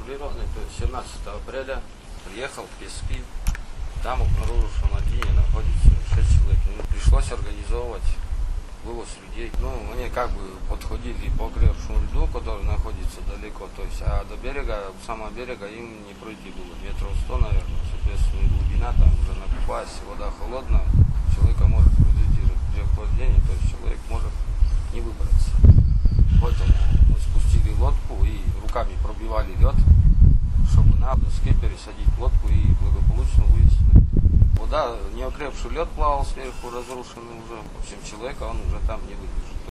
природный, то есть 17 апреля приехал в Пески, там обнаружил, что на дне находится 6 человек. Пришлось организовывать вывоз людей. Они как бы подходили по окрепшему льду, который находится далеко, то есть, а до берега, самого берега им не пройти было, метров 100, наверное, соответственно, глубина там уже накупаясь, вода холодная, человека может произойти при охлаждении, то есть человек может не выбраться. Поэтому мы спустили лодку и руками пробивали лед, чтобы на доске пересадить лодку и благополучно вывести. Вода, неокрепший лед плавал сверху, разрушенный уже. В общем, человека он уже там не выдержал.